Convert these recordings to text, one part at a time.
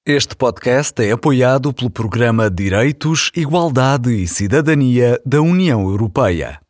Este podcast é apoiado pelo Programa Direitos, Igualdade e Cidadania da União Europeia.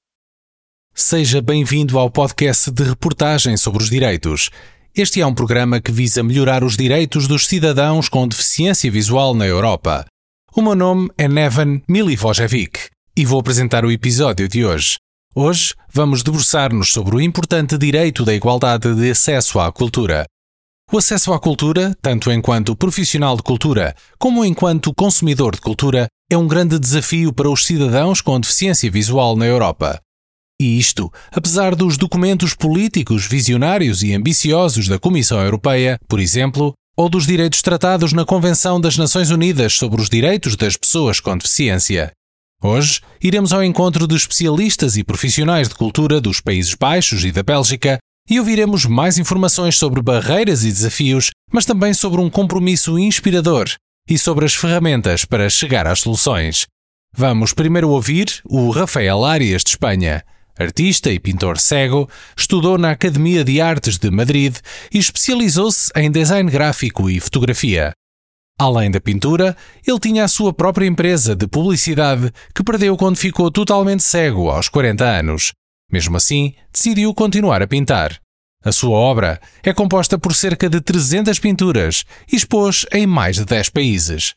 Seja bem-vindo ao podcast de reportagem sobre os direitos. Este é um programa que visa melhorar os direitos dos cidadãos com deficiência visual na Europa. O meu nome é Neven Milivojevic e vou apresentar o episódio de hoje. Hoje vamos debruçar-nos sobre o importante direito da igualdade de acesso à cultura. O acesso à cultura, tanto enquanto profissional de cultura como enquanto consumidor de cultura, é um grande desafio para os cidadãos com deficiência visual na Europa. E isto, apesar dos documentos políticos visionários e ambiciosos da Comissão Europeia, por exemplo, ou dos direitos tratados na Convenção das Nações Unidas sobre os Direitos das Pessoas com Deficiência. Hoje, iremos ao encontro de especialistas e profissionais de cultura dos Países Baixos e da Bélgica e ouviremos mais informações sobre barreiras e desafios, mas também sobre um compromisso inspirador e sobre as ferramentas para chegar às soluções. Vamos primeiro ouvir o Rafael Arias de Espanha. Artista e pintor cego, estudou na Academia de Artes de Madrid e especializou-se em design gráfico e fotografia. Além da pintura, ele tinha a sua própria empresa de publicidade que perdeu quando ficou totalmente cego aos 40 anos. Mesmo assim, decidiu continuar a pintar. A sua obra é composta por cerca de 300 pinturas e expôs em mais de 10 países.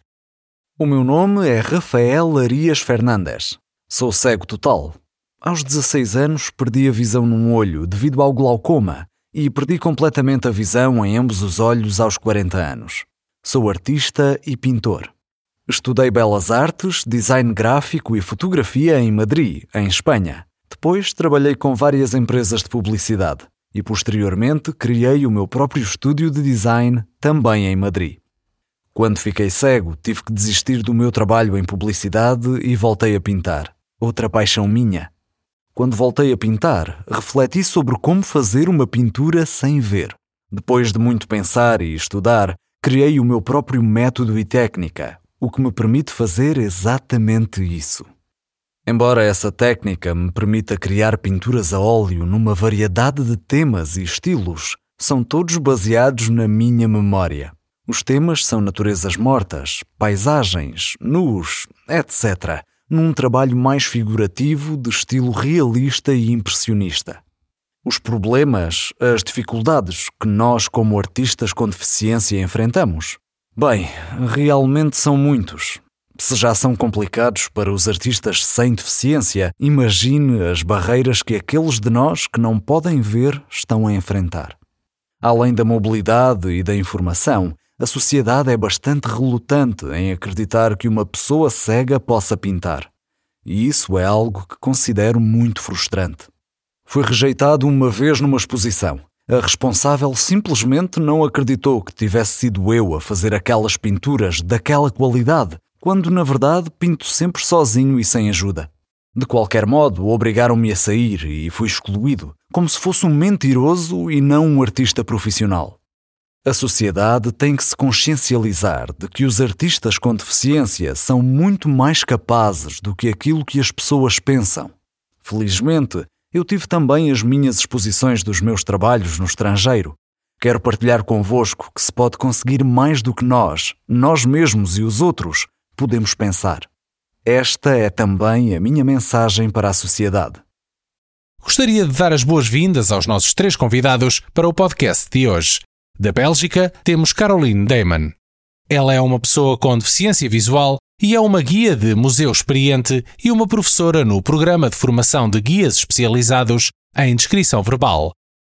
O meu nome é Rafael Arias Fernandes. Sou cego total. Aos 16 anos perdi a visão num olho devido ao glaucoma e perdi completamente a visão em ambos os olhos aos 40 anos. Sou artista e pintor. Estudei Belas Artes, Design Gráfico e Fotografia em Madrid, em Espanha. Depois trabalhei com várias empresas de publicidade e posteriormente criei o meu próprio estúdio de design também em Madrid. Quando fiquei cego, tive que desistir do meu trabalho em publicidade e voltei a pintar. Outra paixão minha. Quando voltei a pintar, refleti sobre como fazer uma pintura sem ver. Depois de muito pensar e estudar, criei o meu próprio método e técnica, o que me permite fazer exatamente isso. Embora essa técnica me permita criar pinturas a óleo numa variedade de temas e estilos, são todos baseados na minha memória. Os temas são naturezas mortas, paisagens, nus, etc., num trabalho mais figurativo de estilo realista e impressionista. Os problemas, as dificuldades que nós como artistas com deficiência enfrentamos? Bem, realmente são muitos. Se já são complicados para os artistas sem deficiência, imagine as barreiras que aqueles de nós que não podem ver estão a enfrentar. Além da mobilidade e da informação, a sociedade é bastante relutante em acreditar que uma pessoa cega possa pintar. E isso é algo que considero muito frustrante. Foi rejeitado uma vez numa exposição. A responsável simplesmente não acreditou que tivesse sido eu a fazer aquelas pinturas daquela qualidade, quando na verdade pinto sempre sozinho e sem ajuda. De qualquer modo, obrigaram-me a sair e fui excluído, como se fosse um mentiroso e não um artista profissional. A sociedade tem que se consciencializar de que os artistas com deficiência são muito mais capazes do que aquilo que as pessoas pensam. Felizmente, eu tive também as minhas exposições dos meus trabalhos no estrangeiro. Quero partilhar convosco que se pode conseguir mais do que nós mesmos e os outros, podemos pensar. Esta é também a minha mensagem para a sociedade. Gostaria de dar as boas-vindas aos nossos 3 convidados para o podcast de hoje. Da Bélgica, temos Caroline Damon. Ela é uma pessoa com deficiência visual e é uma guia de museu experiente e uma professora no programa de formação de guias especializados em descrição verbal.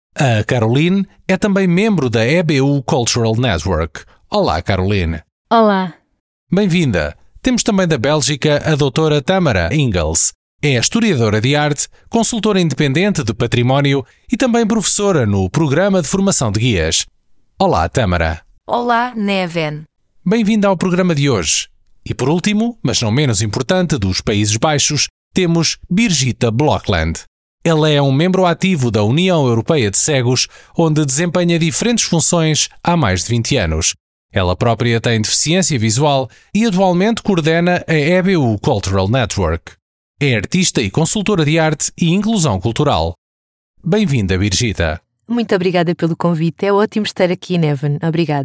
A Caroline é também membro da EBU Cultural Network. Olá, Caroline. Olá. Bem-vinda. Temos também da Bélgica a doutora Tamara Ingels. É historiadora de arte, consultora independente de património e também professora no programa de formação de guias. Olá, Tamara. Olá, Neven. Bem-vinda ao programa de hoje. E por último, mas não menos importante, dos Países Baixos, temos Birgitta Blokland. Ela é um membro ativo da União Europeia de Cegos, onde desempenha diferentes funções há mais de 20 anos. Ela própria tem deficiência visual e atualmente coordena a EBU Cultural Network. É artista e consultora de arte e inclusão cultural. Bem-vinda, Birgitta. Muito obrigada pelo convite. É ótimo estar aqui, Neven. Obrigada.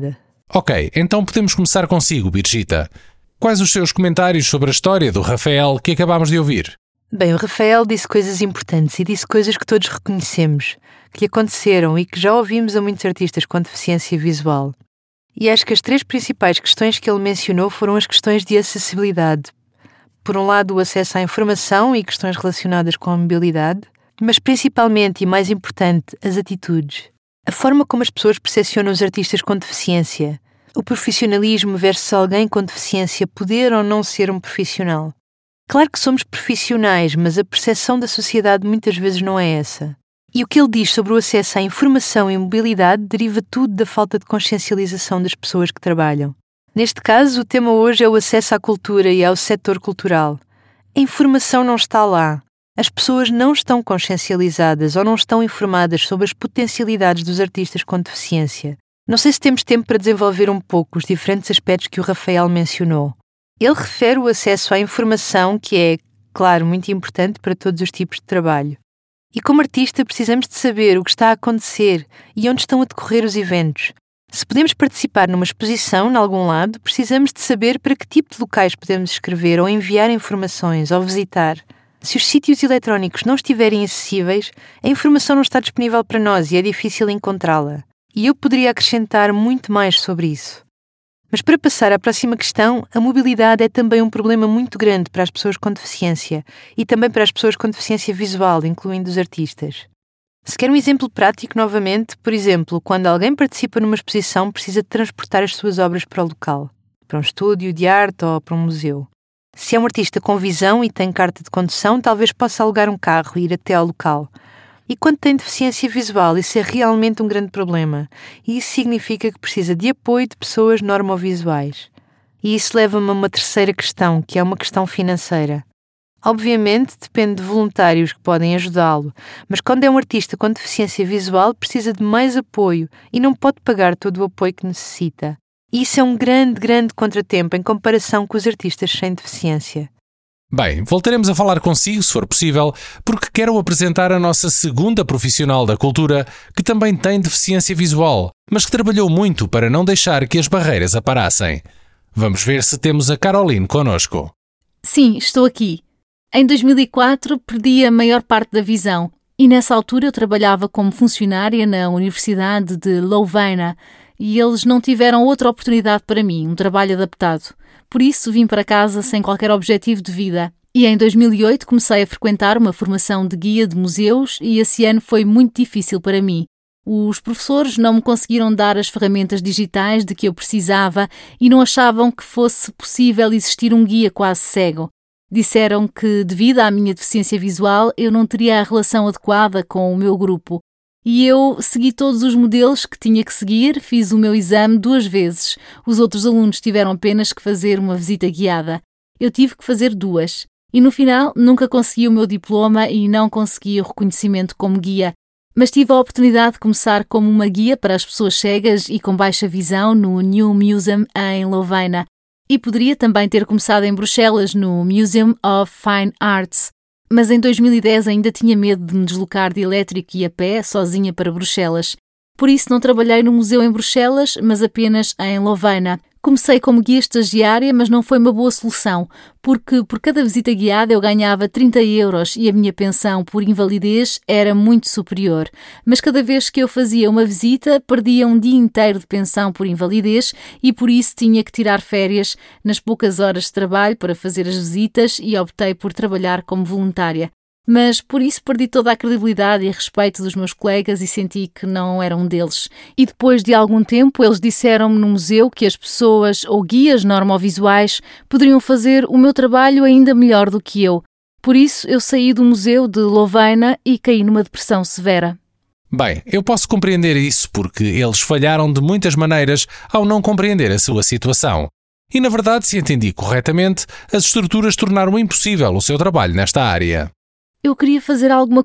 Ok, então podemos começar consigo, Birgitta. Quais os seus comentários sobre a história do Rafael que acabámos de ouvir? Bem, o Rafael disse coisas importantes e disse coisas que todos reconhecemos, que aconteceram e que já ouvimos a muitos artistas com deficiência visual. E acho que as 3 principais questões que ele mencionou foram as questões de acessibilidade. Por um lado, o acesso à informação e questões relacionadas com a mobilidade, mas principalmente e mais importante, as atitudes. A forma como as pessoas percepcionam os artistas com deficiência. O profissionalismo versus alguém com deficiência poder ou não ser um profissional. Claro que somos profissionais, mas a percepção da sociedade muitas vezes não é essa. E o que ele diz sobre o acesso à informação e mobilidade deriva tudo da falta de consciencialização das pessoas que trabalham. Neste caso, o tema hoje é o acesso à cultura e ao setor cultural. A informação não está lá. As pessoas não estão consciencializadas ou não estão informadas sobre as potencialidades dos artistas com deficiência. Não sei se temos tempo para desenvolver um pouco os diferentes aspectos que o Rafael mencionou. Ele refere o acesso à informação, que é, claro, muito importante para todos os tipos de trabalho. E como artista precisamos de saber o que está a acontecer e onde estão a decorrer os eventos. Se podemos participar numa exposição em algum lado, precisamos de saber para que tipo de locais podemos escrever ou enviar informações ou visitar. Se os sítios eletrónicos não estiverem acessíveis, a informação não está disponível para nós e é difícil encontrá-la. E eu poderia acrescentar muito mais sobre isso. Mas para passar à próxima questão, a mobilidade é também um problema muito grande para as pessoas com deficiência e também para as pessoas com deficiência visual, incluindo os artistas. Se quer um exemplo prático novamente, por exemplo, quando alguém participa numa exposição precisa de transportar as suas obras para o local, para um estúdio de arte ou para um museu. Se é um artista com visão e tem carta de condução, talvez possa alugar um carro e ir até ao local. E quando tem deficiência visual, isso é realmente um grande problema. E isso significa que precisa de apoio de pessoas normovisuais. E isso leva-me a uma terceira questão, que é uma questão financeira. Obviamente, depende de voluntários que podem ajudá-lo, mas quando é um artista com deficiência visual, precisa de mais apoio e não pode pagar todo o apoio que necessita. E isso é um grande contratempo em comparação com os artistas sem deficiência. Bem, voltaremos a falar consigo, se for possível, porque quero apresentar a nossa segunda profissional da cultura que também tem deficiência visual, mas que trabalhou muito para não deixar que as barreiras a parassem. Vamos ver se temos a Caroline connosco. Sim, estou aqui. Em 2004 perdi a maior parte da visão e nessa altura eu trabalhava como funcionária na Universidade de Louvaina e eles não tiveram outra oportunidade para mim, um trabalho adaptado. Por isso vim para casa sem qualquer objetivo de vida. E em 2008 comecei a frequentar uma formação de guia de museus e esse ano foi muito difícil para mim. Os professores não me conseguiram dar as ferramentas digitais de que eu precisava e não achavam que fosse possível existir um guia quase cego. Disseram que, devido à minha deficiência visual, eu não teria a relação adequada com o meu grupo. E eu segui todos os modelos que tinha que seguir, fiz o meu exame 2 vezes. Os outros alunos tiveram apenas que fazer uma visita guiada. Eu tive que fazer 2. E no final nunca consegui o meu diploma e não consegui o reconhecimento como guia. Mas tive a oportunidade de começar como uma guia para as pessoas cegas e com baixa visão no New Museum em Louvaina. E poderia também ter começado em Bruxelas, no Museum of Fine Arts. Mas em 2010 ainda tinha medo de me deslocar de elétrico e a pé, sozinha para Bruxelas. Por isso não trabalhei no museu em Bruxelas, mas apenas em Louvaina. Comecei como guia estagiária, mas não foi uma boa solução, porque por cada visita guiada eu ganhava 30 € e a minha pensão por invalidez era muito superior. Mas cada vez que eu fazia uma visita, perdia um dia inteiro de pensão por invalidez e por isso tinha que tirar férias nas poucas horas de trabalho para fazer as visitas e optei por trabalhar como voluntária. Mas por isso perdi toda a credibilidade e respeito dos meus colegas e senti que não era um deles. E depois de algum tempo eles disseram-me no museu que as pessoas ou guias normovisuais poderiam fazer o meu trabalho ainda melhor do que eu. Por isso eu saí do museu de Louvaina e caí numa depressão severa. Bem, eu posso compreender isso porque eles falharam de muitas maneiras ao não compreender a sua situação. E na verdade, se entendi corretamente, as estruturas tornaram impossível o seu trabalho nesta área. Eu queria fazer alguma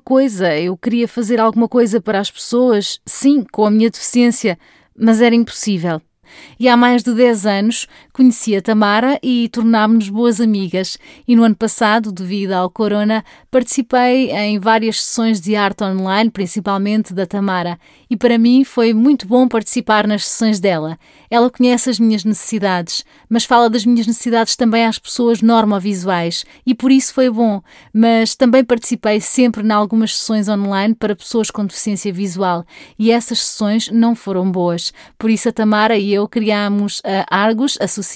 coisa para as pessoas, sim, com a minha deficiência, mas era impossível. E há mais de 10 anos Conheci a Tamara e tornámos-nos boas amigas e no ano passado, devido ao corona, participei em várias sessões de arte online, principalmente da Tamara, e para mim foi muito bom participar nas sessões dela. Ela conhece as minhas necessidades, mas fala das minhas necessidades também às pessoas normovisuais e por isso foi bom, mas também participei sempre em algumas sessões online para pessoas com deficiência visual e essas sessões não foram boas. Por isso a Tamara e eu criámos a Argus Association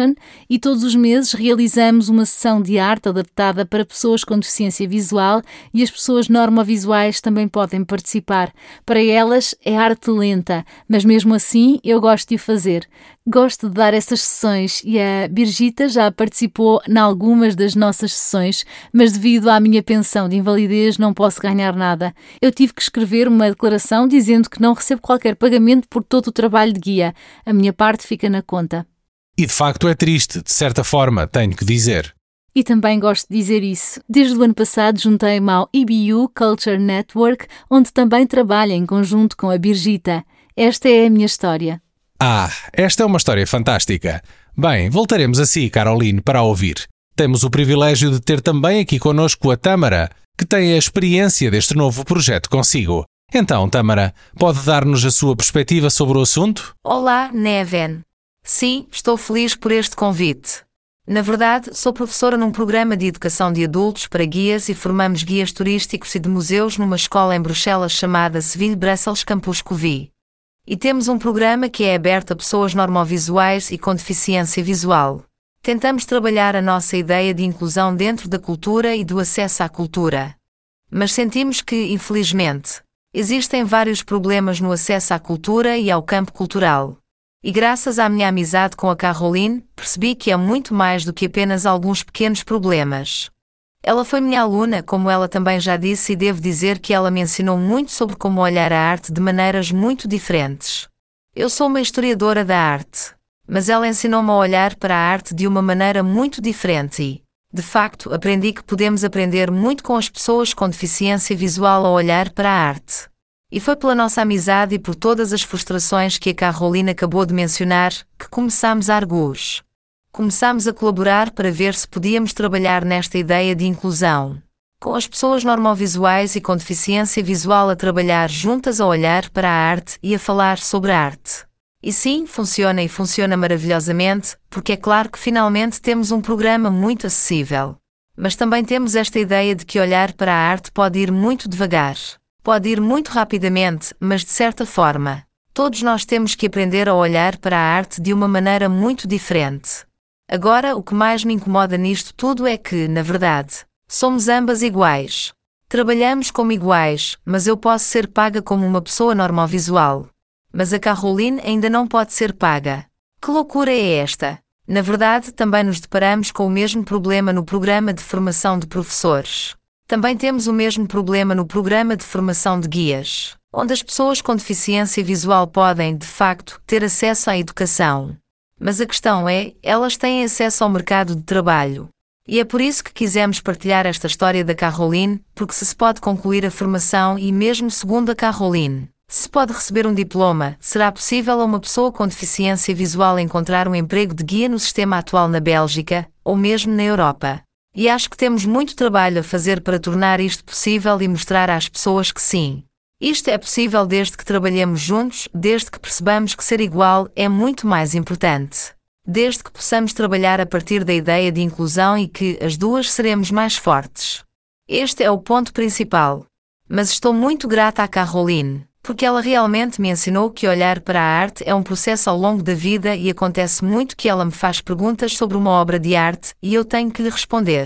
e todos os meses realizamos uma sessão de arte adaptada para pessoas com deficiência visual e as pessoas normovisuais também podem participar. Para elas é arte lenta, mas mesmo assim eu gosto de o fazer. Gosto de dar essas sessões e a Birgita já participou em algumas das nossas sessões, mas devido à minha pensão de invalidez não posso ganhar nada. Eu tive que escrever uma declaração dizendo que não recebo qualquer pagamento por todo o trabalho de guia. A minha parte fica na conta. E de facto é triste, de certa forma, tenho que dizer. E também gosto de dizer isso. Desde o ano passado juntei-me ao EBU Culture Network, onde também trabalho em conjunto com a Birgita. Esta é a minha história. Esta é uma história fantástica. Bem, voltaremos a si, Caroline, para a ouvir. Temos o privilégio de ter também aqui connosco a Tamara, que tem a experiência deste novo projeto consigo. Então, Tamara, pode dar-nos a sua perspectiva sobre o assunto? Olá, Neven. Sim, estou feliz por este convite. Na verdade, sou professora num programa de educação de adultos para guias e formamos guias turísticos e de museus numa escola em Bruxelas chamada Seville Brussels Campus Couvi. E temos um programa que é aberto a pessoas normovisuais e com deficiência visual. Tentamos trabalhar a nossa ideia de inclusão dentro da cultura e do acesso à cultura. Mas sentimos que, infelizmente, existem vários problemas no acesso à cultura e ao campo cultural. E graças à minha amizade com a Caroline, percebi que é muito mais do que apenas alguns pequenos problemas. Ela foi minha aluna, como ela também já disse, e devo dizer que ela me ensinou muito sobre como olhar a arte de maneiras muito diferentes. Eu sou uma historiadora da arte, mas ela ensinou-me a olhar para a arte de uma maneira muito diferente e, de facto, aprendi que podemos aprender muito com as pessoas com deficiência visual ao olhar para a arte. E foi pela nossa amizade e por todas as frustrações que a Caroline acabou de mencionar que começámos a Argus. Começámos a colaborar para ver se podíamos trabalhar nesta ideia de inclusão. Com as pessoas normovisuais e com deficiência visual a trabalhar juntas a olhar para a arte e a falar sobre a arte. E sim, funciona e funciona maravilhosamente, porque é claro que finalmente temos um programa muito acessível. Mas também temos esta ideia de que olhar para a arte pode ir muito devagar. Pode ir muito rapidamente, mas de certa forma, todos nós temos que aprender a olhar para a arte de uma maneira muito diferente. Agora, o que mais me incomoda nisto tudo é que, na verdade, somos ambas iguais. Trabalhamos como iguais, mas eu posso ser paga como uma pessoa normovisual. Mas a Caroline ainda não pode ser paga. Que loucura é esta? Na verdade, também nos deparamos com o mesmo problema no programa de formação de professores. Também temos o mesmo problema no programa de formação de guias, onde as pessoas com deficiência visual podem, de facto, ter acesso à educação. Mas a questão é, elas têm acesso ao mercado de trabalho. E é por isso que quisemos partilhar esta história da Caroline, porque se pode concluir a formação e mesmo segundo a Caroline, se pode receber um diploma, será possível a uma pessoa com deficiência visual encontrar um emprego de guia no sistema atual na Bélgica, ou mesmo na Europa. E acho que temos muito trabalho a fazer para tornar isto possível e mostrar às pessoas que sim. Isto é possível desde que trabalhemos juntos, desde que percebamos que ser igual é muito mais importante. Desde que possamos trabalhar a partir da ideia de inclusão e que, as duas, seremos mais fortes. Este é o ponto principal. Mas estou muito grata à Caroline, porque ela realmente me ensinou que olhar para a arte é um processo ao longo da vida e acontece muito que ela me faz perguntas sobre uma obra de arte e eu tenho que lhe responder.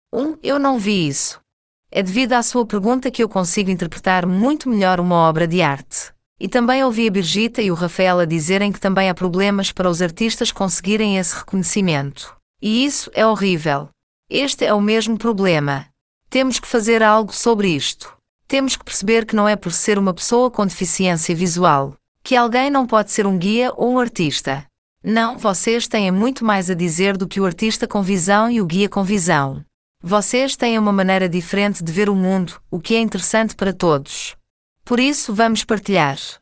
Eu não vi isso. É devido à sua pergunta que eu consigo interpretar muito melhor uma obra de arte. E também ouvi a Birgita e o Rafael a dizerem que também há problemas para os artistas conseguirem esse reconhecimento. E isso é horrível. Este é o mesmo problema. Temos que fazer algo sobre isto. Temos que perceber que não é por ser uma pessoa com deficiência visual que alguém não pode ser um guia ou um artista. Não, vocês têm muito mais a dizer do que o artista com visão e o guia com visão. Vocês têm uma maneira diferente de ver o mundo, o que é interessante para todos. Por isso, vamos partilhar.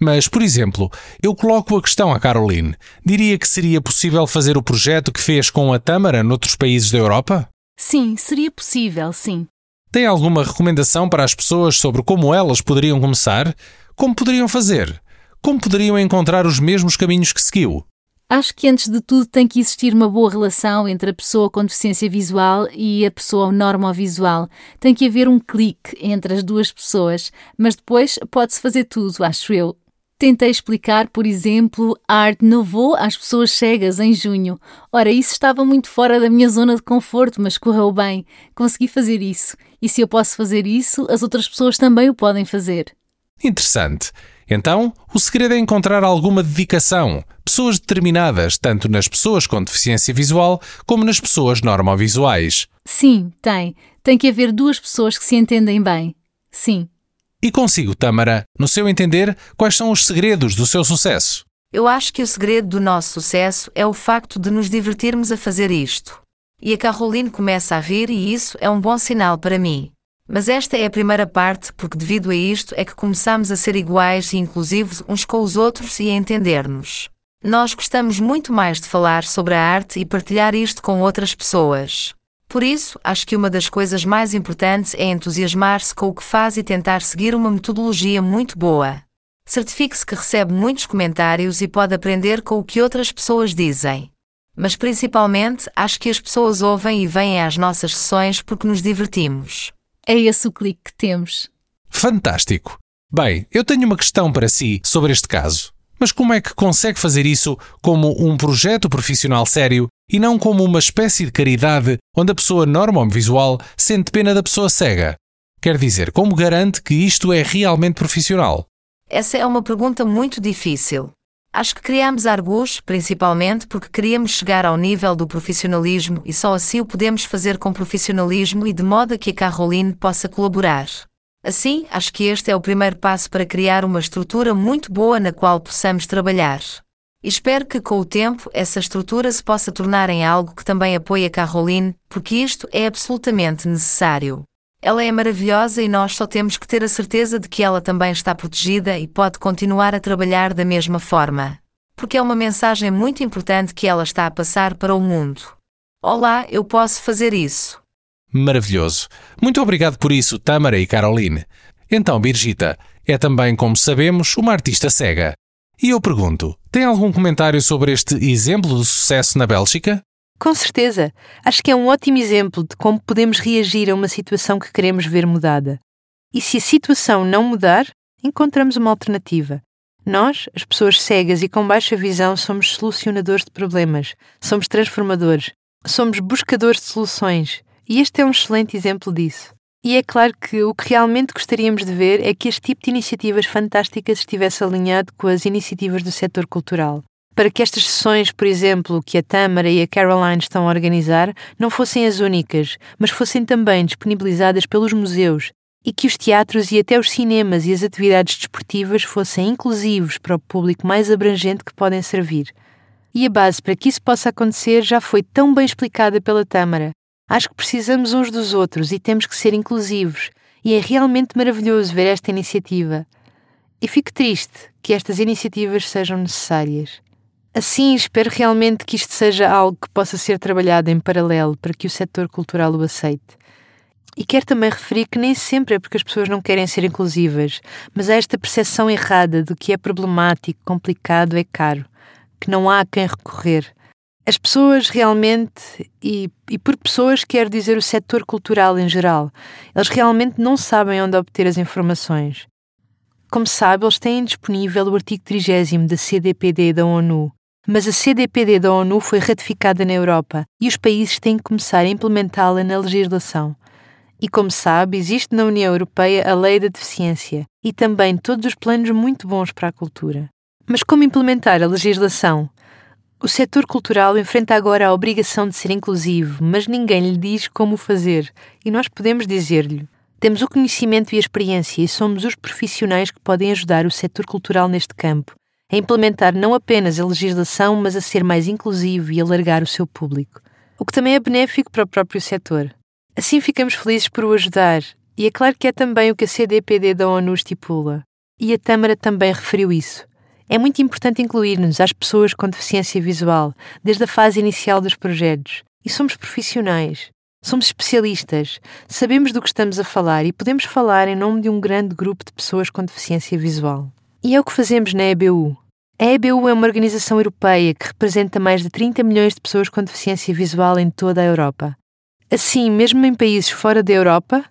Mas, por exemplo, eu coloco a questão à Caroline. Diria que seria possível fazer o projeto que fez com a Tâmara noutros países da Europa? Sim, seria possível, sim. Tem alguma recomendação para as pessoas sobre como elas poderiam começar? Como poderiam fazer? Como poderiam encontrar os mesmos caminhos que seguiu? Acho que antes de tudo tem que existir uma boa relação entre a pessoa com deficiência visual e a pessoa normovisual. Tem que haver um clique entre as duas pessoas, mas depois pode-se fazer tudo, acho eu. Tentei explicar, por exemplo, a Art Nouveau às pessoas cegas em junho. Ora, isso estava muito fora da minha zona de conforto, mas correu bem. Consegui fazer isso. E se eu posso fazer isso, as outras pessoas também o podem fazer. Interessante. Então, o segredo é encontrar alguma dedicação. Pessoas determinadas, tanto nas pessoas com deficiência visual como nas pessoas normovisuais. Sim, tem. Tem que haver duas pessoas que se entendem bem. Sim. E consigo, Tâmara, no seu entender, quais são os segredos do seu sucesso? Eu acho que o segredo do nosso sucesso é o facto de nos divertirmos a fazer isto. E a Caroline começa a rir e isso é um bom sinal para mim. Mas esta é a primeira parte porque devido a isto é que começamos a ser iguais e inclusivos uns com os outros e a entender-nos. Nós gostamos muito mais de falar sobre a arte e partilhar isto com outras pessoas. Por isso, acho que uma das coisas mais importantes é entusiasmar-se com o que faz e tentar seguir uma metodologia muito boa. Certifique-se que recebe muitos comentários e pode aprender com o que outras pessoas dizem. Mas principalmente, acho que as pessoas ouvem e vêm às nossas sessões porque nos divertimos. É esse o clique que temos. Fantástico! Bem, eu tenho uma questão para si sobre este caso. Mas como é que consegue fazer isso como um projeto profissional sério e não como uma espécie de caridade onde a pessoa normovisual sente pena da pessoa cega? Quer dizer, como garante que isto é realmente profissional? Essa é uma pergunta muito difícil. Acho que criamos Argus principalmente porque queríamos chegar ao nível do profissionalismo e só assim o podemos fazer com profissionalismo e de modo a que a Caroline possa colaborar. Assim, acho que este é o primeiro passo para criar uma estrutura muito boa na qual possamos trabalhar. E espero que com o tempo essa estrutura se possa tornar em algo que também apoie a Caroline, porque isto é absolutamente necessário. Ela é maravilhosa e nós só temos que ter a certeza de que ela também está protegida e pode continuar a trabalhar da mesma forma. Porque é uma mensagem muito importante que ela está a passar para o mundo. Olá, eu posso fazer isso. Maravilhoso. Muito obrigado por isso, Tâmara e Caroline. Então, Birgitta, é também, como sabemos, uma artista cega. E eu pergunto, tem algum comentário sobre este exemplo de sucesso na Bélgica? Com certeza. Acho que é um ótimo exemplo de como podemos reagir a uma situação que queremos ver mudada. E se a situação não mudar, encontramos uma alternativa. Nós, as pessoas cegas e com baixa visão, somos solucionadores de problemas, somos transformadores, somos buscadores de soluções. E este é um excelente exemplo disso. E é claro que o que realmente gostaríamos de ver é que este tipo de iniciativas fantásticas estivesse alinhado com as iniciativas do setor cultural. Para que estas sessões, por exemplo, que a Tâmara e a Caroline estão a organizar, não fossem as únicas, mas fossem também disponibilizadas pelos museus e que os teatros e até os cinemas e as atividades desportivas fossem inclusivos para o público mais abrangente que podem servir. E a base para que isso possa acontecer já foi tão bem explicada pela Tâmara. Acho que precisamos uns dos outros e temos que ser inclusivos, e é realmente maravilhoso ver esta iniciativa. E fico triste que estas iniciativas sejam necessárias. Assim, espero realmente que isto seja algo que possa ser trabalhado em paralelo para que o setor cultural o aceite. E quero também referir que nem sempre é porque as pessoas não querem ser inclusivas, mas há esta percepção errada de que é problemático, complicado, é caro, que não há a quem recorrer. As pessoas realmente, e por pessoas quero dizer o setor cultural em geral, eles realmente não sabem onde obter as informações. Como sabe, eles têm disponível o artigo 30º da CDPD da ONU, mas a CDPD da ONU foi ratificada na Europa e os países têm que começar a implementá-la na legislação. E como sabe, existe na União Europeia a Lei da Deficiência e também todos os planos muito bons para a cultura. Mas como implementar a legislação? O setor cultural enfrenta agora a obrigação de ser inclusivo, mas ninguém lhe diz como o fazer, e nós podemos dizer-lhe. Temos o conhecimento e a experiência e somos os profissionais que podem ajudar o setor cultural neste campo, a implementar não apenas a legislação, mas a ser mais inclusivo e alargar o seu público, o que também é benéfico para o próprio setor. Assim ficamos felizes por o ajudar, e é claro que é também o que a CDPD da ONU estipula. E a Tâmara também referiu isso. É muito importante incluir-nos às pessoas com deficiência visual, desde a fase inicial dos projetos. E somos profissionais, somos especialistas, sabemos do que estamos a falar e podemos falar em nome de um grande grupo de pessoas com deficiência visual. E é o que fazemos na EBU. A EBU é uma organização europeia que representa mais de 30 milhões de pessoas com deficiência visual em toda a Europa. Assim, mesmo em países fora da Europa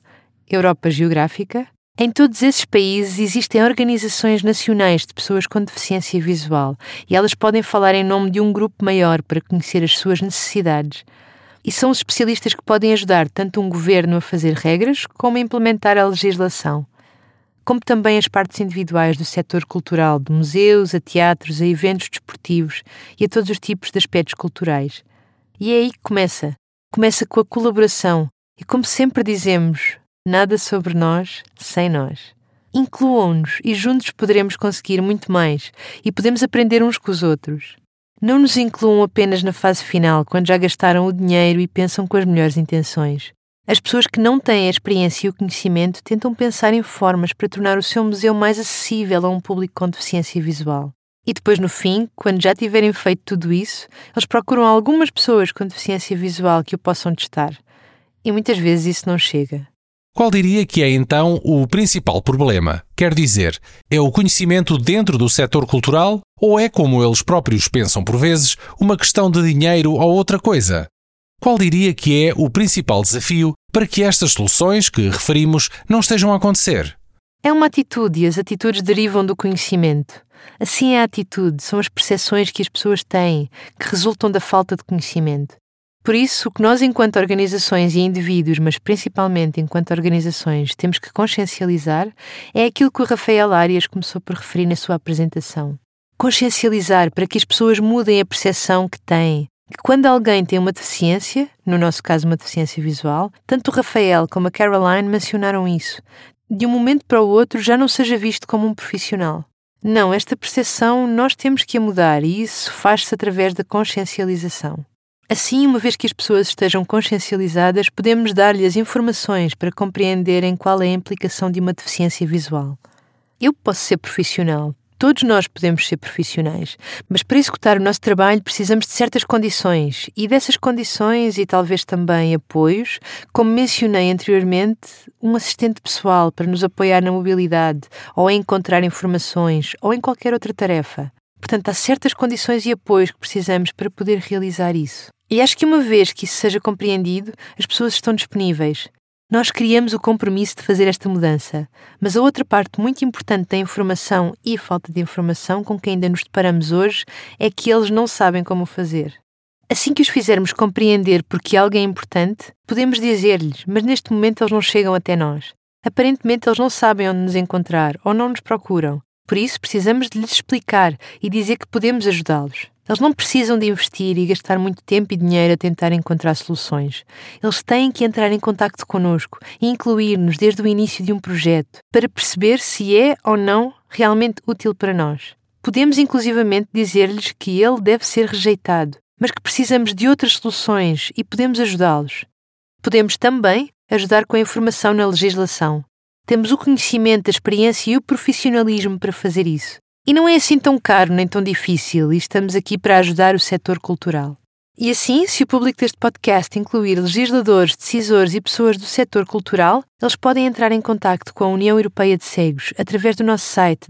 geográfica, em todos esses países existem organizações nacionais de pessoas com deficiência visual e elas podem falar em nome de um grupo maior para conhecer as suas necessidades. E são os especialistas que podem ajudar tanto um governo a fazer regras como a implementar a legislação, como também as partes individuais do setor cultural, de museus, a teatros, a eventos desportivos e a todos os tipos de aspectos culturais. E é aí que começa com a colaboração e, como sempre dizemos, nada sobre nós sem nós. Incluam-nos e juntos poderemos conseguir muito mais e podemos aprender uns com os outros. Não nos incluam apenas na fase final, quando já gastaram o dinheiro e pensam com as melhores intenções. As pessoas que não têm a experiência e o conhecimento tentam pensar em formas para tornar o seu museu mais acessível a um público com deficiência visual. E depois, no fim, quando já tiverem feito tudo isso, eles procuram algumas pessoas com deficiência visual que o possam testar. E muitas vezes isso não chega. Qual diria que é então o principal problema? Quer dizer, é o conhecimento dentro do setor cultural ou é, como eles próprios pensam por vezes, uma questão de dinheiro ou outra coisa? Qual diria que é o principal desafio para que estas soluções que referimos não estejam a acontecer? É uma atitude e as atitudes derivam do conhecimento. Assim é a atitude, são as percepções que as pessoas têm, que resultam da falta de conhecimento. Por isso, o que nós, enquanto organizações e indivíduos, mas principalmente enquanto organizações, temos que consciencializar é aquilo que o Rafael Arias começou por referir na sua apresentação. Consciencializar para que as pessoas mudem a percepção que têm, que quando alguém tem uma deficiência, no nosso caso uma deficiência visual, tanto o Rafael como a Caroline mencionaram isso, de um momento para o outro já não seja visto como um profissional. Não, esta percepção nós temos que a mudar e isso faz-se através da consciencialização. Assim, uma vez que as pessoas estejam consciencializadas, podemos dar-lhes informações para compreenderem qual é a implicação de uma deficiência visual. Eu posso ser profissional, todos nós podemos ser profissionais, mas para executar o nosso trabalho precisamos de certas condições e dessas condições e talvez também apoios, como mencionei anteriormente, um assistente pessoal para nos apoiar na mobilidade ou em encontrar informações ou em qualquer outra tarefa. Portanto, há certas condições e apoios que precisamos para poder realizar isso. E acho que uma vez que isso seja compreendido, as pessoas estão disponíveis. Nós criamos o compromisso de fazer esta mudança, mas a outra parte muito importante da informação e falta de informação com que ainda nos deparamos hoje é que eles não sabem como fazer. Assim que os fizermos compreender porque algo é importante, podemos dizer-lhes, mas neste momento eles não chegam até nós. Aparentemente eles não sabem onde nos encontrar ou não nos procuram. Por isso, precisamos de lhes explicar e dizer que podemos ajudá-los. Eles não precisam de investir e gastar muito tempo e dinheiro a tentar encontrar soluções. Eles têm que entrar em contacto connosco e incluir-nos desde o início de um projeto para perceber se é ou não realmente útil para nós. Podemos inclusivamente dizer-lhes que ele deve ser rejeitado, mas que precisamos de outras soluções e podemos ajudá-los. Podemos também ajudar com a informação na legislação. Temos o conhecimento, a experiência e o profissionalismo para fazer isso. E não é assim tão caro nem tão difícil e estamos aqui para ajudar o setor cultural. E assim, se o público deste podcast incluir legisladores, decisores e pessoas do setor cultural, eles podem entrar em contacto com a União Europeia de Cegos através do nosso site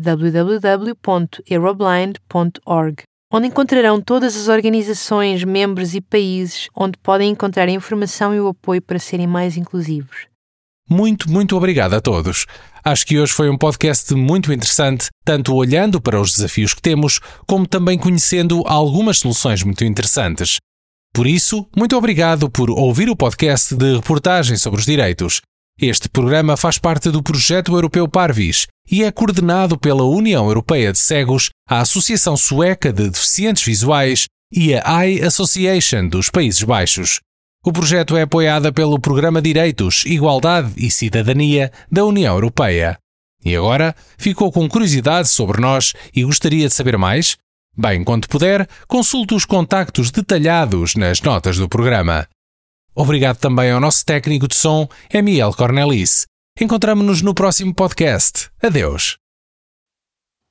www.euroblind.org, onde encontrarão todas as organizações, membros e países onde podem encontrar a informação e o apoio para serem mais inclusivos. Muito obrigado a todos. Acho que hoje foi um podcast muito interessante, tanto olhando para os desafios que temos, como também conhecendo algumas soluções muito interessantes. Por isso, muito obrigado por ouvir o podcast de reportagem sobre os direitos. Este programa faz parte do projeto europeu Parvis e é coordenado pela União Europeia de Cegos, a Associação Sueca de Deficientes Visuais e a Eye Association dos Países Baixos. O projeto é apoiado pelo Programa Direitos, Igualdade e Cidadania da União Europeia. E agora, ficou com curiosidade sobre nós e gostaria de saber mais? Bem, quando puder, consulte os contactos detalhados nas notas do programa. Obrigado também ao nosso técnico de som, Emiel Cornelis. Encontramo-nos no próximo podcast. Adeus!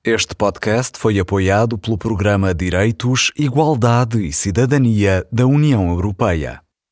Este podcast foi apoiado pelo Programa Direitos, Igualdade e Cidadania da União Europeia.